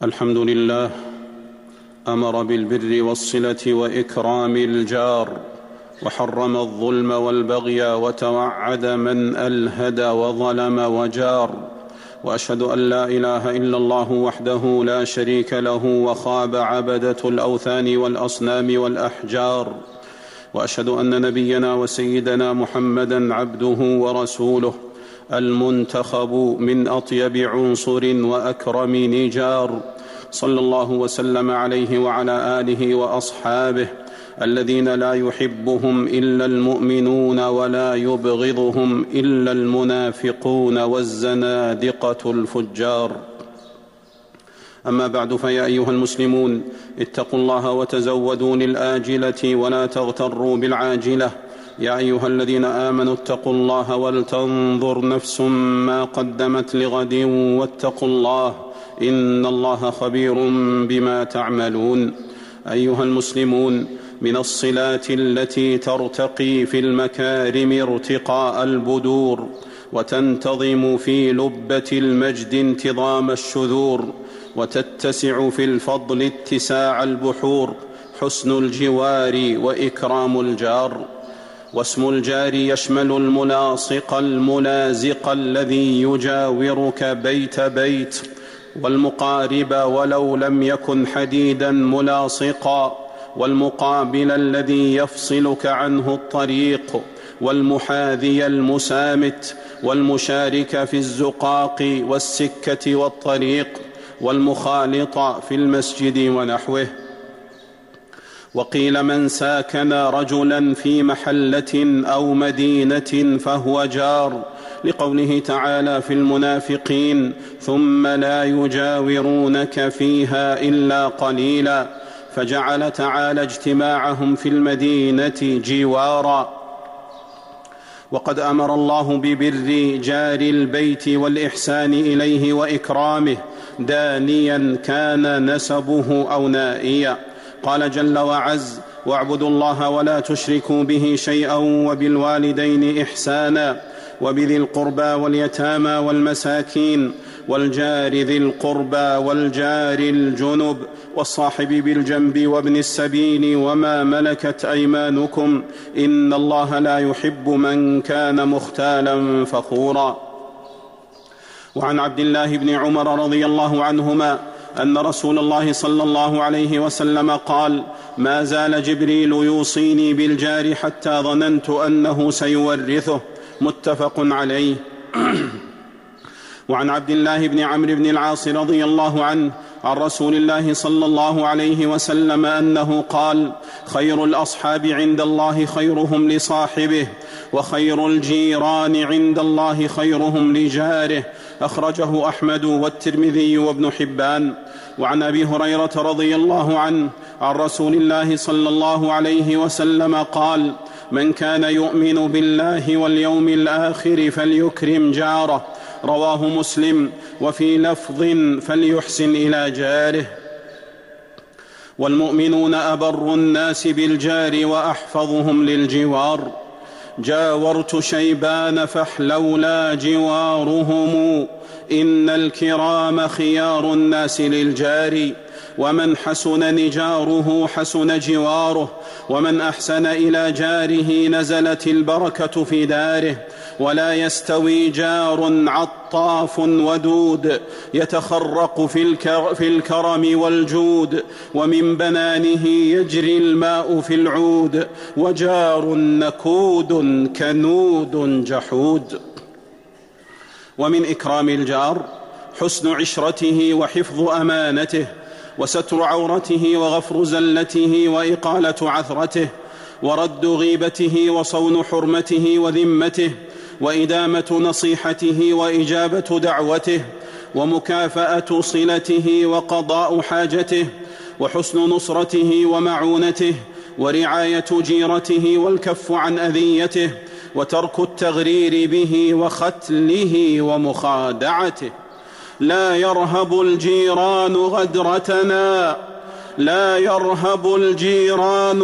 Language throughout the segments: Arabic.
الحمد لله أمر بالبر والصلة وإكرام الجار، وحرم الظلم والبغي، وتوعد من ألهد وظلم وجار. وأشهد أن لا إله إلا الله وحده لا شريك له، وخاب عبدة الأوثان والأصنام والأحجار. وأشهد أن نبينا وسيدنا محمدًا عبده ورسوله، المنتخب من أطيب عنصر وأكرم نجار، صلى الله وسلم عليه وعلى آله وأصحابه الذين لا يحبهم إلا المؤمنون ولا يبغضهم إلا المنافقون والزنادقة الفجار. أما بعد، فيا أيها المسلمون، اتقوا الله وتزودوا للآجلة ولا تغتروا بالعاجلة. يا أيها الذين آمنوا اتقوا الله ولتنظر نفس ما قدمت لغد، واتقوا الله إن الله خبير بما تعملون. أيها المسلمون، من الصلات التي ترتقي في المكارم ارتقاء البدور، وتنتظم في لبة المجد انتظام الشذور، وتتسع في الفضل اتساع البحور، حسن الجوار وإكرام الجار. واسم الجار يشمل الملاصق الملازق الذي يجاورك بيت بيت، والمقارب ولو لم يكن حديدا ملاصقا، والمقابل الذي يفصلك عنه الطريق، والمحاذي المسامت، والمشارك في الزقاق والسكة والطريق، والمخالط في المسجد ونحوه. وقيل من ساكن رجلا في محلة أو مدينة فهو جار، لقوله تعالى في المنافقين: ثم لا يجاورونك فيها إلا قليلا، فجعل تعالى اجتماعهم في المدينة جوارا. وقد أمر الله ببر جار البيت والإحسان إليه وإكرامه، دانيا كان نسبه أو نائيا. قال جل وعز: واعبدوا الله ولا تشركوا به شيئا وبالوالدين إحسانا وبذي القربى واليتامى والمساكين والجار ذي القربى والجار الجنب والصاحب بالجنب وابن السبيل وما ملكت أيمانكم إن الله لا يحب من كان مختالا فخورا. وعن عبد الله بن عمر رضي الله عنهما أن رسول الله صلى الله عليه وسلم قال: ما زال جبريل يوصيني بالجار حتى ظننت أنه سيورثه. متفق عليه. وعن عبد الله بن عمرو بن العاص رضي الله عنه عن رسول الله صلى الله عليه وسلم أنه قال: خير الأصحاب عند الله خيرهم لصاحبه، وخير الجيران عند الله خيرهم لجاره. أخرجه أحمد والترمذي وابن حبان. وعن أبي هريرة رضي الله عنه عن رسول الله صلى الله عليه وسلم قال: من كان يؤمن بالله واليوم الآخر فليكرم جاره. رواه مسلم. وفي لفظ: فليحسن إلى جاره. والمؤمنون أبر الناس بالجار وأحفظهم للجوار. جاورت شيبان فاحلولا جوارهم، إن الكرام خيار الناس للجار. ومن حسن نجاره حسن جواره، ومن أحسن إلى جاره نزلت البركة في داره. ولا يستوي جار عطاف ودود يتخرق في الكرم والجود، ومن بنانه يجري الماء في العود، وجار نكود كنود جحود. ومن إكرام الجار حسن عشرته وحفظ أمانته، وستر عورته وغفر زلته وإقالة عثرته، ورد غيبته وصون حرمته وذمته، وإدامة نصيحته وإجابة دعوته، ومكافأة صلته وقضاء حاجته، وحسن نصرته ومعونته، ورعاية جيرته والكف عن أذيته، وترك التغرير به وختله ومخادعته. لا يرهب الجيران غدرتنا، لا يرهب الجيران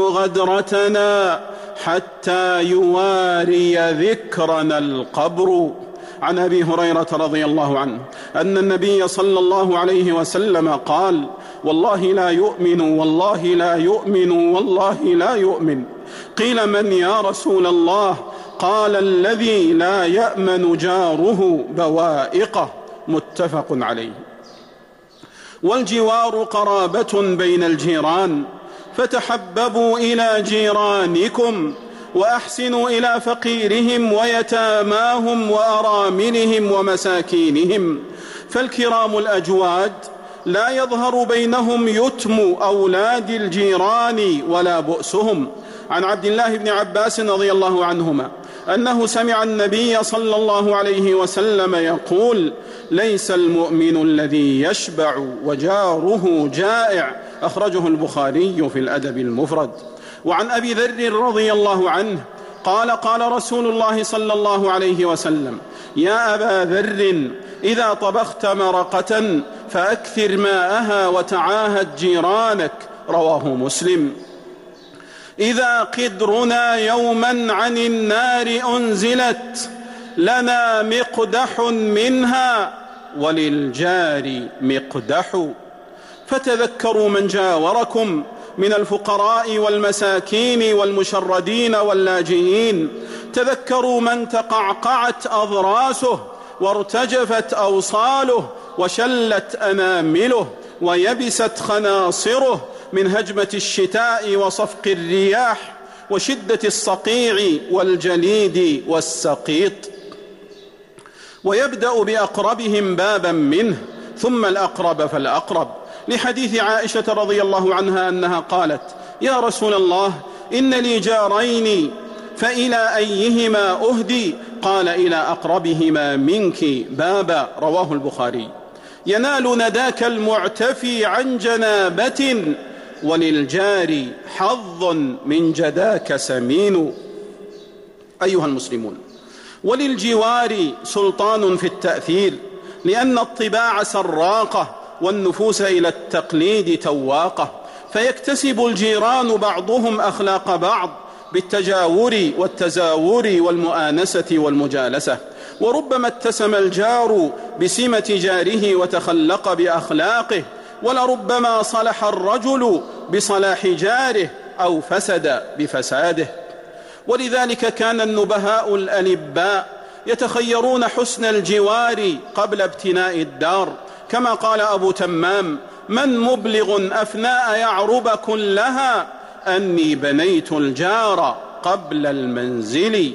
غدرتنا، حتى يواري ذكرنا القبر. عن أبي هريرة رضي الله عنه أن النبي صلى الله عليه وسلم قال: والله لا يؤمن، والله لا يؤمن، والله لا يؤمن. قيل: من يا رسول الله؟ قال: الذي لا يأمن جاره بوائقه. متفق عليه. والجوار قرابة بين الجيران، فتحببوا إلى جيرانكم وأحسنوا إلى فقيرهم ويتاماهم وأراملهم ومساكينهم، فالكرام الأجواد لا يظهر بينهم يتم أولاد الجيران ولا بؤسهم. عن عبد الله بن عباس رضي الله عنهما أنه سمع النبي صلى الله عليه وسلم يقول: ليس المؤمن الذي يشبع وجاره جائع. أخرجه البخاري في الأدب المفرد. وعن أبي ذر رضي الله عنه قال: قال رسول الله صلى الله عليه وسلم: يا أبا ذر، إذا طبخت مرقة فأكثر ماءها وتعاهد جيرانك. رواه مسلم. إذا قدرنا يوما عن النار أنزلت لنا مقدح منها وللجار مقدح. فتذكروا من جاوركم من الفقراء والمساكين والمشردين واللاجئين. تذكروا من تقعقعت أضراسه وارتجفت أوصاله وشلت أنامله ويبست خناصره من هجمة الشتاء وصفق الرياح وشدة الصقيع والجليد والسقيط. ويبدأ بأقربهم بابا منه ثم الأقرب فالأقرب، لحديث عائشة رضي الله عنها أنها قالت: يا رسول الله، إن لي جارين فإلى أيهما أهدي؟ قال: إلى أقربهما منك بابا. رواه البخاري. ينال نداك المعتفي عن جنابة، وللجار حظ من جداك سمين. أيها المسلمون، وللجوار سلطان في التأثير، لأن الطباع سراقة والنفوس إلى التقليد تواقة، فيكتسب الجيران بعضهم أخلاق بعض بالتجاور والتزاور والمؤانسة والمجالسة. وربما اتسم الجار بسمة جاره وتخلق بأخلاقه، ولربما صلح الرجل بصلاح جاره أو فسد بفساده. ولذلك كان النبهاء الألباء يتخيرون حسن الجوار قبل ابتناء الدار، كما قال أبو تمام: من مبلغ أفناء يعرب كلها أني بنيت الجار قبل المنزل.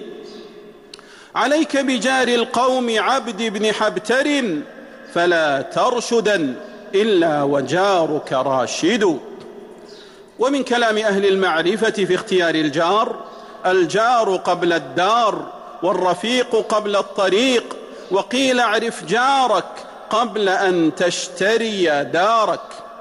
عليك بجار القوم عبد بن حبتر، فلا ترشدا إلا وجارك راشد. ومن كلام أهل المعرفة في اختيار الجار: الجار قبل الدار، والرفيق قبل الطريق، وقيل اعرف جارك قبل أن تشتري دارك.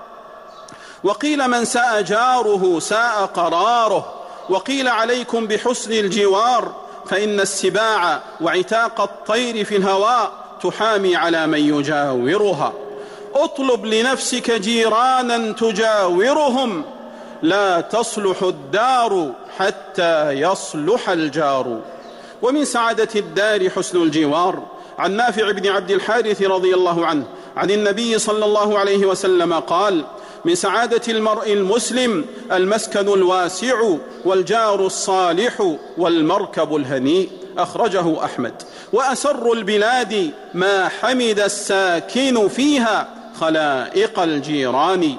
وقيل من ساء جاره ساء قراره. وقيل عليكم بحسن الجوار، فإن السباع وعتاق الطير في الهواء تحامي على من يجاورها. اطلب لنفسك جيرانا تجاورهم، لا تصلح الدار حتى يصلح الجار. ومن سعادة الدار حسن الجوار. عن نافع بن عبد الحارث رضي الله عنه عن النبي صلى الله عليه وسلم قال: من سعادة المرء المسلم المسكن الواسع والجار الصالح والمركب الهنيء. أخرجه أحمد. وأسر البلاد ما حمد الساكن فيها خلائق الجيران.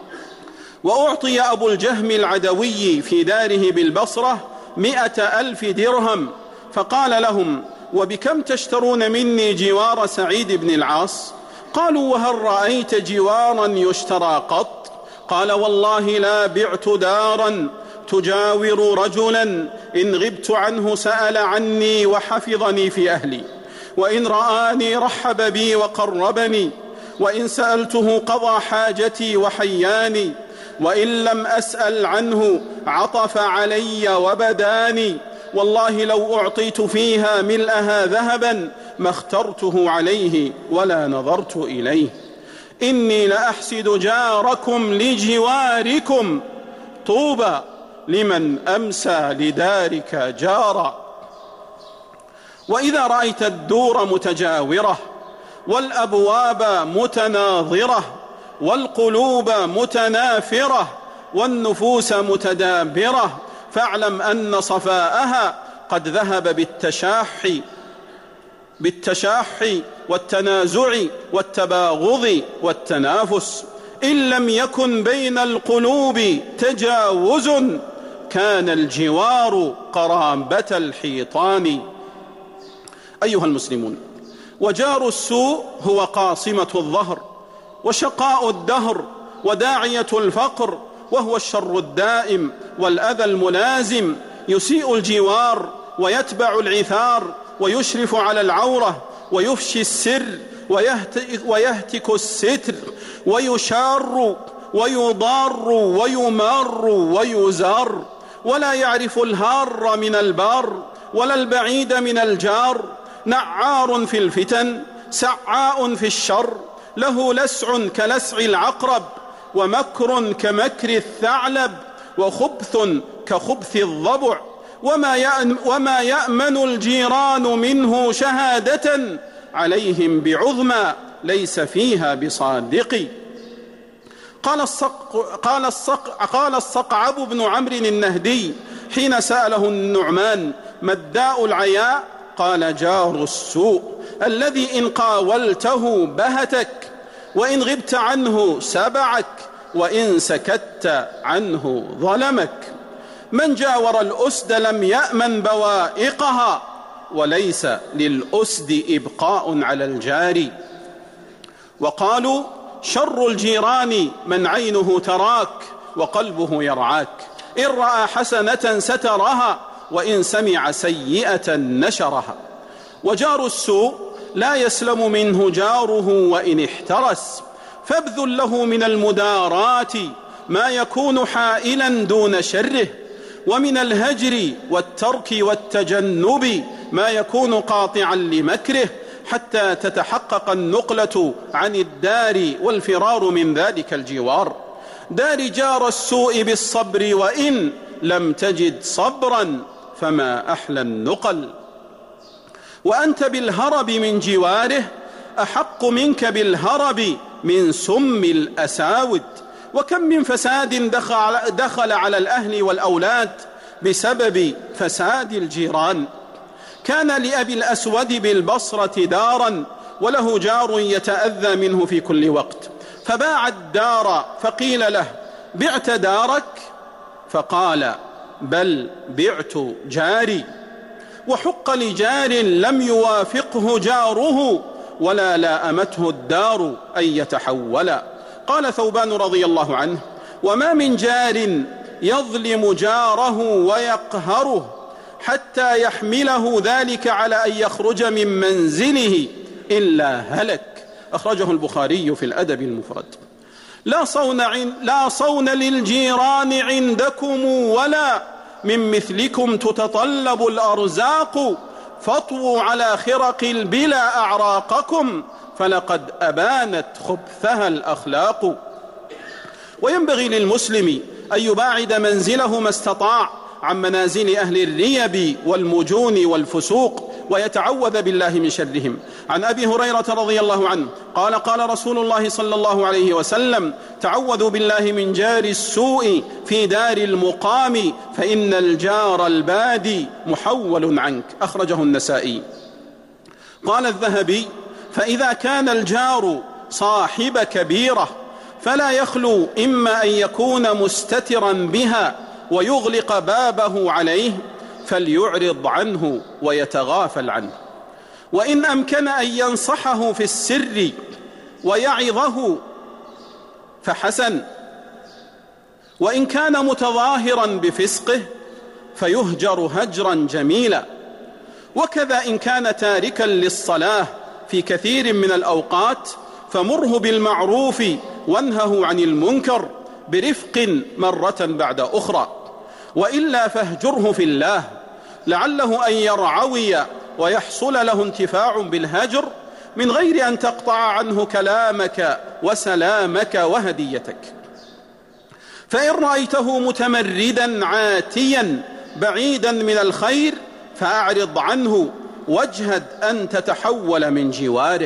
وأعطي أبو الجهم العدوي في داره بالبصرة 100,000 درهم، فقال لهم: وبكم تشترون مني جوار سعيد بن العاص؟ قالوا: وهل رأيت جوارا يشترى قط؟ قال: والله لا بعت دارا تجاور رجلا إن غبت عنه سأل عني وحفظني في أهلي، وإن رآني رحب بي وقربني، وإن سألته قضى حاجتي وحياني، وإن لم أسأل عنه عطف علي وبداني. والله لو أعطيت فيها ملأها ذهبا ما اخترته عليه ولا نظرت إليه. إني لأحسد جاركم لجواركم، طوبى لمن أمسى لدارك جارا. وإذا رأيت الدور متجاورة والأبواب متناظرة والقلوب متنافرة والنفوس متدابرة فاعلم أن صفاءها قد ذهب بالتشاح والتنازع والتباغض والتنافس. إن لم يكن بين القلوب تجاوز كان الجوار قرابة الحيطان. أيها المسلمون، وجار السوء هو قاصمة الظهر وشقاء الدهر وداعية الفقر، وهو الشر الدائم والأذى الملازم. يسيء الجوار ويتبع العثار ويشرف على العورة ويفشي السر ويهتك الستر ويشار ويضار ويمار ويزار، ولا يعرف الهار من البار ولا البعيد من الجار. نعار في الفتن سعاء في الشر، له لسع كلسع العقرب ومكر كمكر الثعلب وخبث كخبث الضبع. وما يأمن الجيران منه شهادة عليهم بعظمى ليس فيها بصادق. قال الصقعب بن عمرو النهدي حين سأله النعمان: ما الداء العياء؟ قال: جار السوء الذي إن قاولته بهتك، وإن غبت عنه سبعك، وإن سكت عنه ظلمك. من جاور الأسد لم يأمن بوائقها، وليس للأسد إبقاء على الجار. وقالوا: شر الجيران من عينه تراك وقلبه يرعاك، إن رأى حسنة سترها وإن سمع سيئة نشرها. وجار السوء لا يسلم منه جاره وإن احترس، فابذل له من المدارات ما يكون حائلا دون شره، ومن الهجر والترك والتجنب ما يكون قاطعا لمكره، حتى تتحقق النقلة عن الدار والفرار من ذلك الجوار. دار جار السوء بالصبر، وإن لم تجد صبرا فما أحلى النقل. وأنت بالهرب من جواره أحق منك بالهرب من سم الأساود. وكم من فساد دخل على الأهل والأولاد بسبب فساد الجيران. كان لأبي الأسود بالبصرة دارا، وله جار يتأذى منه في كل وقت، فباع الدار فقيل له: بعت دارك؟ فقال: بل بعت جاري. وحق لجار لم يوافقه جاره ولا لامته الدار أن يتحولا. قال ثوبان رضي الله عنه: وما من جار يظلم جاره ويقهره حتى يحمله ذلك على أن يخرج من منزله إلا هلك. أخرجه البخاري في الأدب المفرد. لا صون للجيران عندكم ولا من مثلكم تتطلب الأرزاق، فاطووا على خرق البلا أعراقكم فلقد أبانت خبثها الأخلاق. وينبغي للمسلم أن يباعد منزله ما استطاع عن منازل أهل الريب والمجون والفسوق، ويتعوذ بالله من شرهم. عن أبي هريرة رضي الله عنه قال: قال رسول الله صلى الله عليه وسلم: تعوذوا بالله من جار السوء في دار المقام، فإن الجار البادي محول عنك. أخرجه النسائي. قال الذهبي: فإذا كان الجار صاحب كبيرة فلا يخلو إما أن يكون مستترا بها ويغلق بابه عليه فليعرض عنه ويتغافل عنه، وإن أمكن أن ينصحه في السر ويعظه فحسن، وإن كان متظاهرا بفسقه فيهجر هجرا جميلا. وكذا إن كان تاركا للصلاة في كثير من الأوقات فمره بالمعروف وانهه عن المنكر برفق مرة بعد أخرى، وإلا فاهجره في الله لعله أن يرعوي ويحصل له انتفاع بالهجر من غير أن تقطع عنه كلامك وسلامك وهديتك. فإن رأيته متمردا عاتيا بعيدا من الخير فأعرض عنه واجهد أن تتحول من جواره.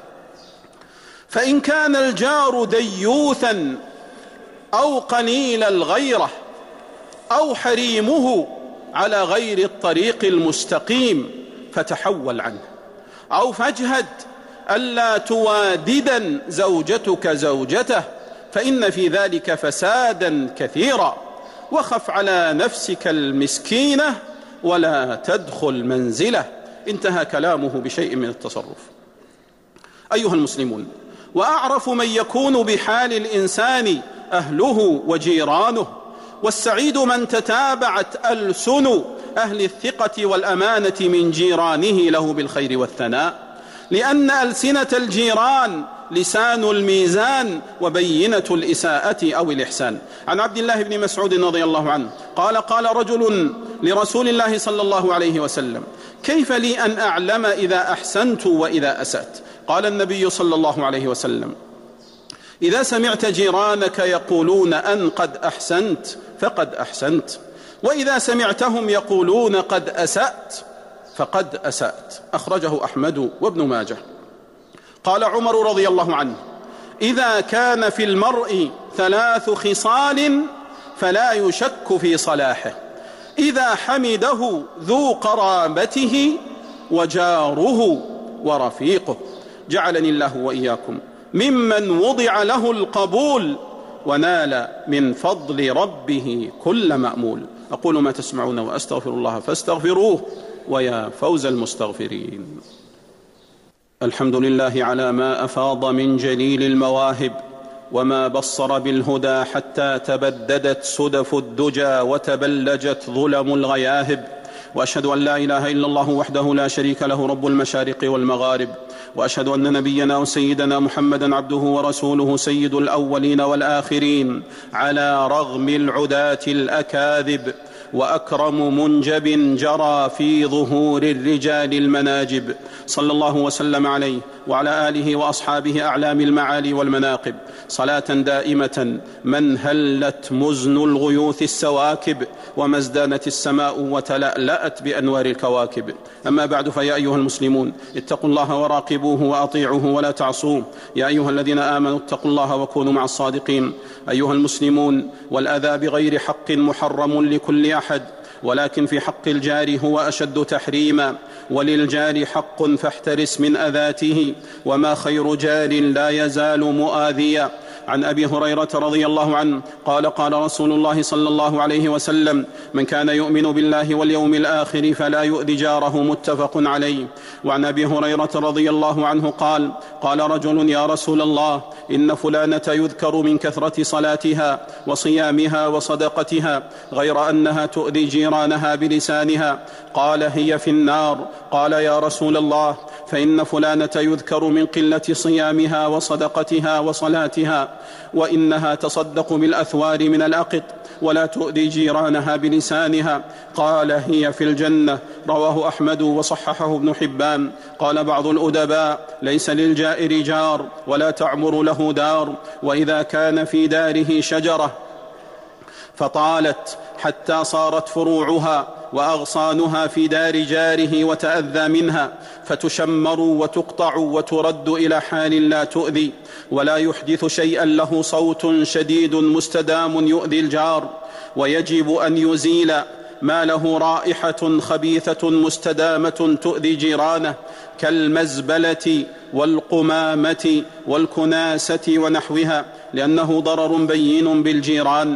فإن كان الجار ديوثا أو قليل الغيرة أو حريمه على غير الطريق المستقيم فتحول عنه، أو فاجهد ألا تواددا زوجتك زوجته فإن في ذلك فسادا كثيرا، وخف على نفسك المسكينة ولا تدخل منزله. انتهى كلامه بشيء من التصرف. أيها المسلمون، وأعرف من يكون بحال الإنسان أهله وجيرانه، والسعيد من تتابعت ألسن أهل الثقة والأمانة من جيرانه له بالخير والثناء، لأن ألسنة الجيران لسان الميزان وبينة الإساءة أو الإحسان. عن عبد الله بن مسعود رضي الله عنه قال: قال رجل لرسول الله صلى الله عليه وسلم: كيف لي أن أعلم إذا أحسنت وإذا أسأت؟ قال النبي صلى الله عليه وسلم: إذا سمعت جيرانك يقولون أن قد أحسنت فقد أحسنت، وإذا سمعتهم يقولون قد أسأت فقد أسأت. أخرجه أحمد وابن ماجه. قال عمر رضي الله عنه: إذا كان في المرء 3 خصال فلا يشك في صلاحه: إذا حمده ذو قرابته وجاره ورفيقه. جعلني الله وإياكم ممن وضع له القبول ونال من فضل ربه كل مأمول. أقول ما تسمعون وأستغفر الله فاستغفروه، ويا فوز المستغفرين. الحمد لله على ما أفاض من جليل المواهب، وما بصر بالهدى حتى تبددت سدف الدجى وتبلجت ظلم الغياهب. وأشهد أن لا إله إلا الله وحده لا شريك له رب المشارق والمغارب، وأشهد أن نبينا وسيدنا محمدا عبده ورسوله سيد الأولين والآخرين على رغم العداة الأكاذب، وأكرم منجب جرى في ظهور الرجال المناجب، صلى الله وسلم عليه وعلى آله وأصحابه أعلام المعالي والمناقب، صلاة دائمة من هلت مزن الغيوث السواكب وما ازدانت السماء وتلألأت بأنوار الكواكب. أما بعد، فيا أيها المسلمون اتقوا الله وراقبوه وأطيعوه ولا تعصوه. يا أيها الذين آمنوا اتقوا الله وكونوا مع الصادقين. أيها المسلمون، والأذى بغير حق محرم لكل أحد، ولكن في حق الجار هو أشد تحريما. وللجار حق فاحترس من أذاته، وما خير جار لا يزال مؤاذيا. عن أبي هريرة رضي الله عنه قال: قال رسول الله صلى الله عليه وسلم: من كان يؤمن بالله واليوم الآخر فلا يؤذي جاره، متفق عليه. وعن أبي هريرة رضي الله عنه قال: قال رجل: يا رسول الله، إن فلانة يذكر من كثرة صلاتها وصيامها وصدقتها، غير أنها تؤذي جيرانها بلسانها. قال: هي في النار. قال: يا رسول الله، فإن فلانة يذكر من قلة صيامها وصدقتها وصلاتها، وإنها تصدق بالأثوار من الأقط ولا تؤذي جيرانها بلسانها. قال: هي في الجنة. رواه أحمد وصححه ابن حبان. قال بعض الأدباء: ليس للجائر جار ولا تعمر له دار، وإذا كان في داره شجرة فطالت حتى صارت فروعها وأغصانها في دار جاره وتأذى منها، فتشمر وتقطع وترد إلى حال لا تؤذي، ولا يحدث شيئا له صوت شديد مستدام يؤذي الجار. ويجب أن يزيل ما له رائحة خبيثة مستدامة تؤذي جيرانه، كالمزبلة والقمامة والكناسة ونحوها، لأنه ضرر بين بالجيران.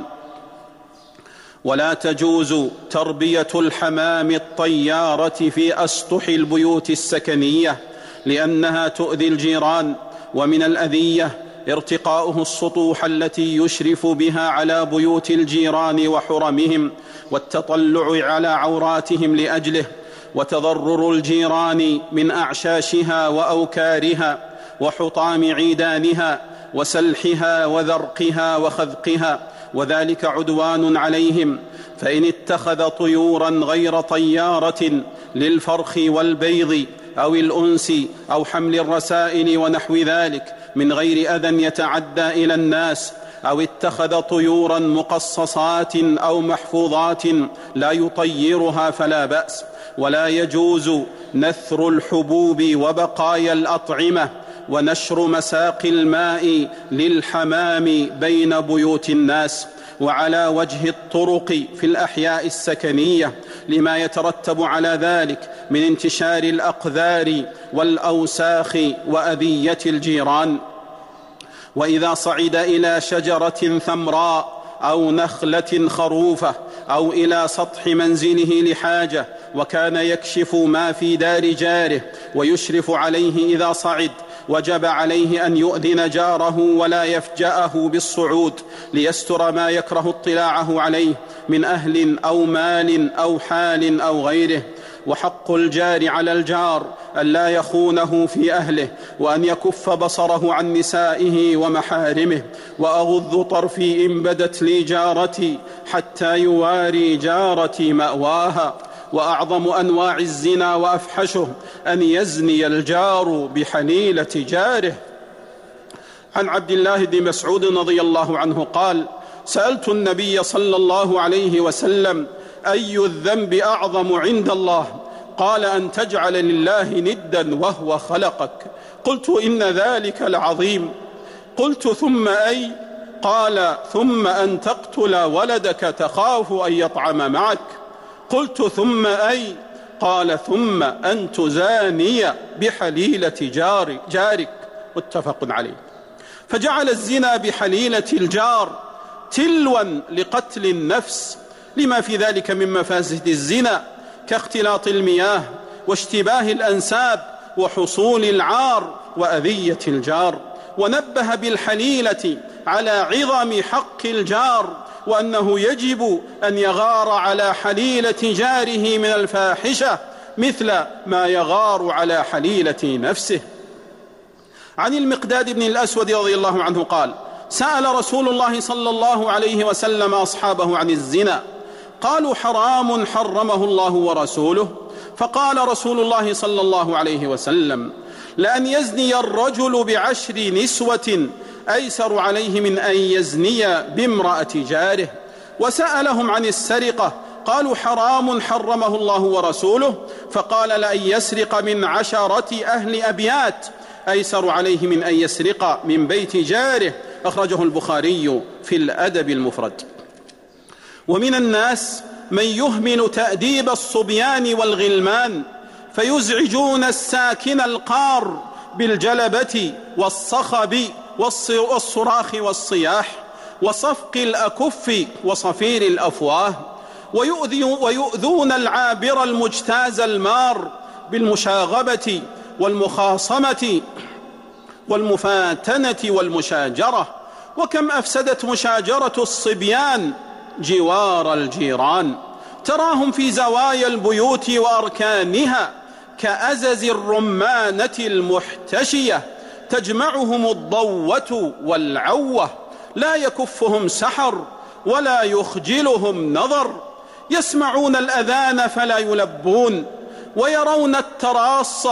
ولا تجوز تربية الحمام الطيارة في أسطح البيوت السكنية، لأنها تؤذي الجيران. ومن الأذية ارتقاؤه السطوح التي يشرف بها على بيوت الجيران وحرمهم، والتطلع على عوراتهم لأجله، وتضرر الجيران من أعشاشها وأوكارها وحطام عيدانها وسلحها وذرقها وخذقها، وذلك عدوان عليهم. فإن اتخذ طيورا غير طيارة للفرخ والبيض أو الأنس أو حمل الرسائل ونحو ذلك من غير أذى يتعدى إلى الناس، أو اتخذ طيورا مقصصات أو محفوظات لا يطيرها فلا بأس. ولا يجوز نثر الحبوب وبقايا الأطعمة ونشر مساقي الماء للحمام بين بيوت الناس وعلى وجه الطرق في الأحياء السكنية، لما يترتب على ذلك من انتشار الأقذار والأوساخ وأذية الجيران. وإذا صعد إلى شجرة ثمراء أو نخلة خروفة أو إلى سطح منزله لحاجة وكان يكشف ما في دار جاره ويشرف عليه إذا صعد، وجب عليه أن يؤذن جاره ولا يفجأه بالصعود ليستر ما يكره اطلاعه عليه من أهل أو مال أو حال أو غيره. وحق الجار على الجار أن لا يخونه في أهله، وأن يكف بصره عن نسائه ومحارمه. وأغض طرفي إن بدت لي جارتي حتى يواري جارتي مأواها. وأعظم أنواع الزنا وأفحشه أن يزني الجار بحليلة جاره. عن عبد الله بن مسعود رضي الله عنه قال: سألت النبي صلى الله عليه وسلم: أي الذنب أعظم عند الله؟ قال: أن تجعل لله ندا وهو خلقك. قلت: إن ذلك لعظيم. قلت: ثم أي؟ قال: ثم أن تقتل ولدك تخاف أن يطعم معك. قلت: ثم أي؟ قال: ثم أن تزاني بحليلة جارك. متفق عليه. فجعل الزنا بحليلة الجار تلوا لقتل النفس، لما في ذلك من مفاسد الزنا كاختلاط المياه واشتباه الأنساب وحصول العار وأذية الجار. ونبه بالحليلة على عظم حق الجار، وأنه يجب أن يغار على حليلة جاره من الفاحشة مثل ما يغار على حليلة نفسه. عن المقداد بن الأسود رضي الله عنه قال: سأل رسول الله صلى الله عليه وسلم أصحابه عن الزنا، قالوا: حرام حرمه الله ورسوله. فقال رسول الله صلى الله عليه وسلم: لأن يزني الرجل ب10 نسوة أيسر عليه من أن يزني بامرأة جاره. وسألهم عن السرقة، قالوا: حرام حرمه الله ورسوله. فقال: لأن يسرق من 10 أهل أبيات أيسر عليه من أن يسرق من بيت جاره. أخرجه البخاري في الأدب المفرد. ومن الناس من يهمل تأديب الصبيان والغلمان فيزعجون الساكن القار بالجلبة والصخب والصراخ والصياح وصفق الأكف وصفير الأفواه، ويؤذون العابر المجتاز المار بالمشاغبة والمخاصمة والمفاتنة والمشاجرة. وكم أفسدت مشاجرة الصبيان جوار الجيران، تراهم في زوايا البيوت وأركانها كأزز الرمانة المحتشية، تجمعهم الضوة والعوة، لا يكفهم سحر ولا يخجلهم نظر. يسمعون الأذان فلا يلبون، ويرون التراص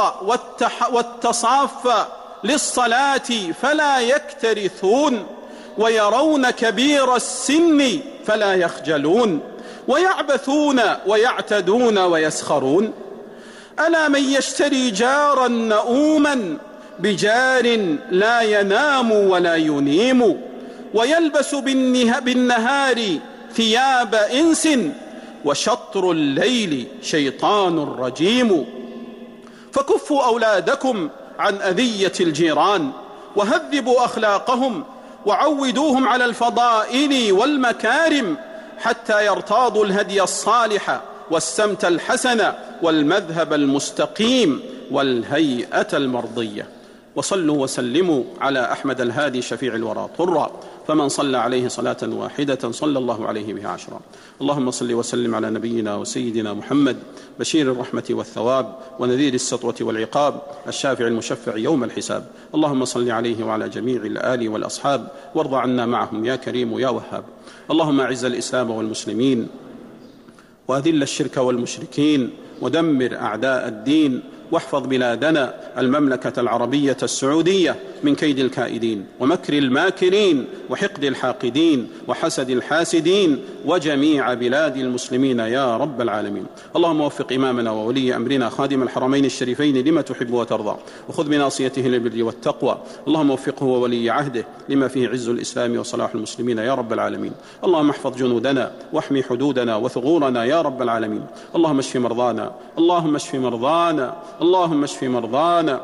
والتصاف للصلاة فلا يكترثون، ويرون كبير السن فلا يخجلون، ويعبثون ويعتدون ويسخرون. ألا من يشتري جارا نؤوما بجار لا ينام ولا ينيم، ويلبس بالنهار ثياب إنس، وشطر الليل شيطان رجيم. فكفوا أولادكم عن أذية الجيران، وهذبوا أخلاقهم، وعودوهم على الفضائل والمكارم حتى يرتاضوا الهدي الصالح والسمت الحسن والمذهب المستقيم والهيئة المرضية. وصلوا وسلموا على أحمد الهادي شفيع الورى طرا، فمن صلى عليه صلاة واحدة صلى الله عليه بها 10. اللهم صل وسلم على نبينا وسيدنا محمد بشير الرحمة والثواب ونذير السطوة والعقاب الشافع المشفع يوم الحساب. اللهم صل عليه وعلى جميع الآل والأصحاب، وارض عنا معهم يا كريم يا وهاب. اللهم أعز الإسلام والمسلمين، وأذل الشرك والمشركين، ودمر أعداء الدين، واحفظ بلادنا المملكة العربية السعودية من كيد الكائدين ومكر الماكرين وحقد الحاقدين وحسد الحاسدين وجميع بلاد المسلمين يا رب العالمين. اللهم وفق إمامنا وولي أمرنا خادم الحرمين الشريفين لما تحب وترضى، وخذ بناصيته للبر والتقوى. اللهم وفقه وولي عهده لما فيه عز الإسلام وصلاح المسلمين يا رب العالمين. اللهم احفظ جنودنا واحمي حدودنا وثغورنا يا رب العالمين. اللهم اشف مرضانا، اللهم اشف مرضانا، اللهم اشف مرضانا،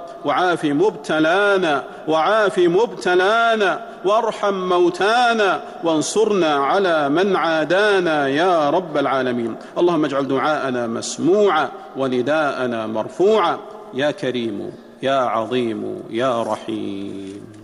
وعاف مبتلانا وارحم موتانا، وانصرنا على من عادانا يا رب العالمين. اللهم اجعل دعاءنا مسموعا ونداءنا مرفوعا يا كريم يا عظيم يا رحيم.